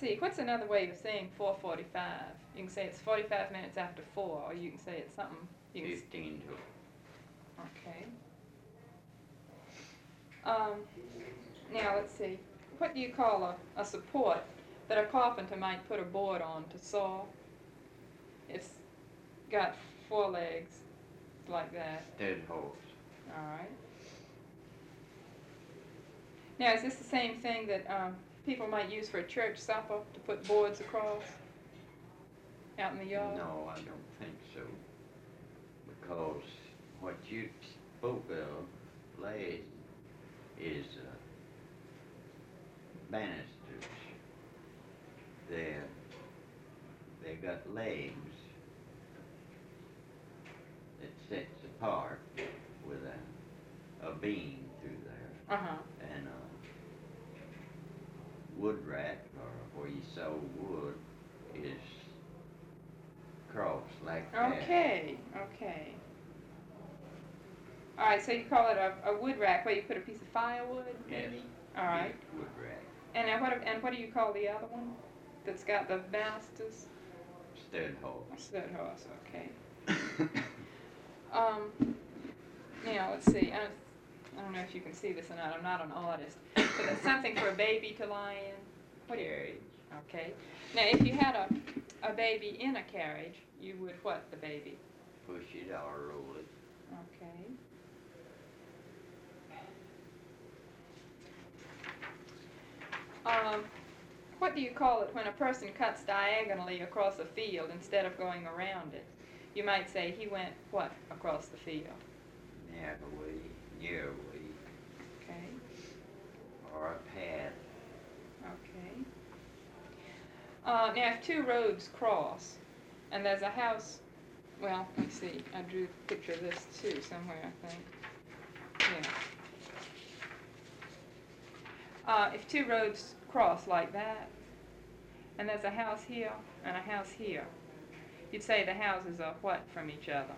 see. What's another way of saying 4:45? You can say it's 45 minutes after 4, or you can say it's something. 15 to. Okay. Now let's see. What do you call a support that a carpenter might put a board on to saw? It's got 4 legs, like that. Stud horse. All right. Now, is this the same thing that people might use for a church supper to put boards across out in the yard? No, I don't think so. Because what you spoke of last is banisters. They got legs that sets apart with a beam through there. Uh-huh. And wood rack, or where you sew wood, is crossed like that. Okay, okay. All right, so you call it a wood rack where you put a piece of firewood, maybe? Yes. All right. Yes, wood rack. And now what do you call the other one that's got the banisters? Stud horse. Stud horse, okay. Now, let's see. I don't know if you can see this or not. I'm not an artist. But it's something for a baby to lie in. What do you? Carriage. Okay. Now, if you had a baby in a carriage, you would what the baby? Push it or roll it. Okay. What do you call it when a person cuts diagonally across a field instead of going around it? You might say he went what across the field? Nearly. Okay. Or a path. Okay. Now, if 2 roads cross, and there's a house, well, let's see, I drew a picture of this too somewhere, I think. Yeah. If 2 roads cross like that, and there's a house here and a house here, you'd say the houses are what from each other?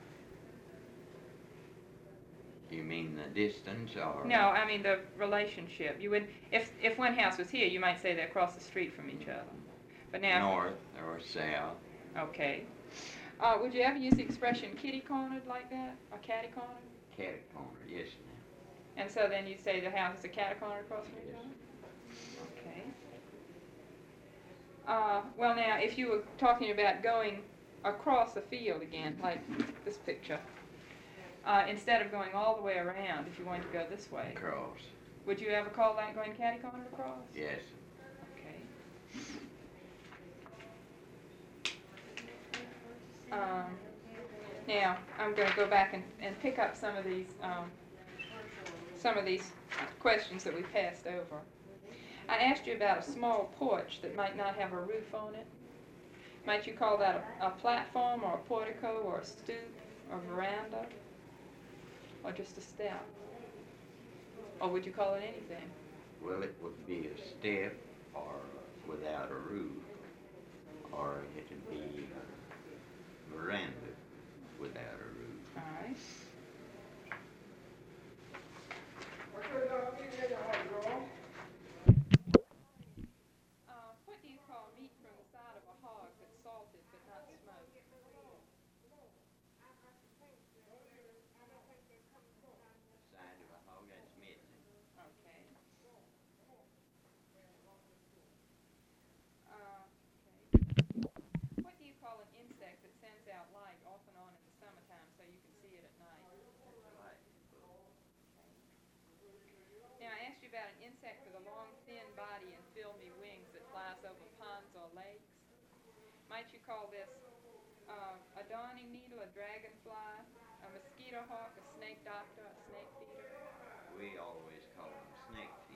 You mean the distance or? No, I mean the relationship. You would, if one house was here, you might say they're across the street from each other. But now, north or south. Okay. Would you ever use the expression kitty cornered like that, or catty cornered? Catty corner, yes, ma'am. And so then you'd say the houses are catty cornered across from each other? Okay. Well, now, if you were talking about going across the field again, like this picture, instead of going all the way around, if you wanted to go this way, Cross. would you ever call that going catty cornered across? Yes. Okay. Now, I'm going to go back and pick up some of these questions that we passed over. I asked you about a small porch that might not have a roof on it. Might you call that a platform or a portico or a stoop or veranda or just a step? Or would you call it anything? Well, it would be a step or without a roof, or it would be a veranda without a roof. All right. What do you call meat from the side of a hog that's salted but not smoked? Side of a hog, that's mitten. Okay. What do you call an insect that sends out light off and on in the summertime so you can see it at night? Now, I asked you about an insect with a long, thin body and filmy wings that flies over ponds or lakes. Might you call this a darning needle, a dragonfly, a mosquito hawk, a snake doctor, a snake feeder? We always call them snake